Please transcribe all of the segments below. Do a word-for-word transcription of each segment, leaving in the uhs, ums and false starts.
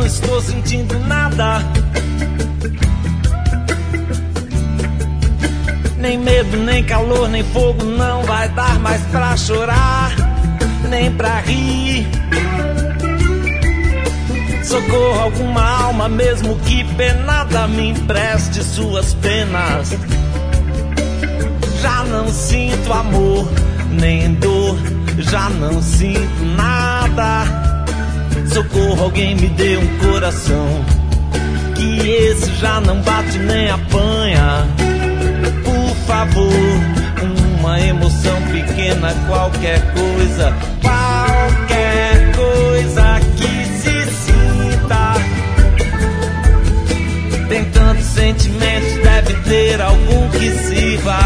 estou sentindo nada, nem medo, nem calor, nem fogo. Não vai dar mais pra chorar, nem pra rir. Socorro, alguma alma, mesmo que penada, me empreste suas penas. Já não sinto amor, nem dor, já não sinto nada. Socorro, alguém me dê um coração, que esse já não bate nem apanha. Por favor, uma emoção pequena, qualquer coisa, qualquer coisa que se sinta. Tem tantos sentimentos, deve ter algum que sirva.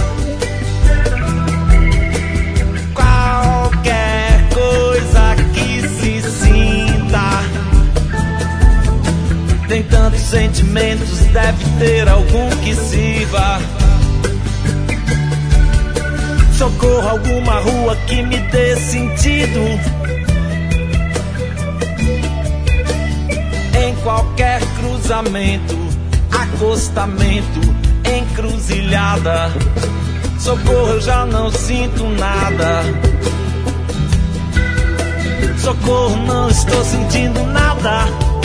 Qualquer coisa que se sinta. Tem tantos sentimentos, deve ter algum que sirva. Socorro, alguma rua que me dê sentido. Em qualquer cruzamento, acostamento, encruzilhada. Socorro, eu já não sinto nada. Socorro, não estou sentindo nada.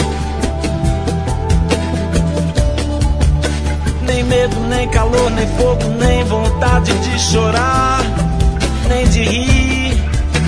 Nem medo, nem calor, nem fogo, nem vontade de chorar, nem de rir.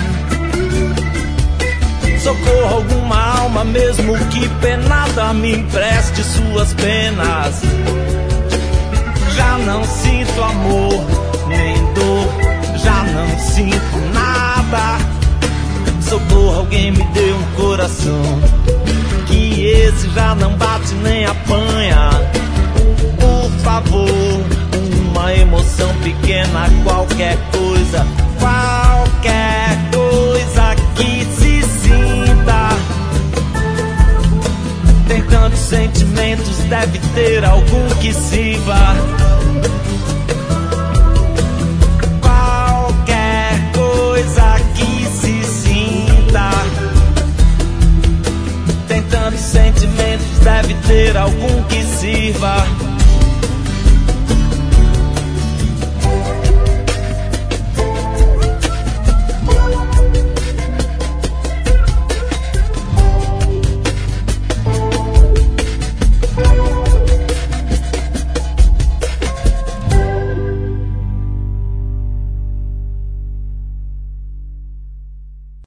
Socorro, alguma alma, mesmo que penada, me empreste suas penas. Já não sinto amor, nem dor, já não sinto nada. Socorro, alguém me dê um coração, que esse já não bate nem apanha. Por favor, uma emoção pequena, qualquer coisa, qualquer coisa que se sinta. Tem tantos sentimentos, deve ter algum que sirva. Qualquer coisa que se sinta. Tem tantos sentimentos, deve ter algum que sirva.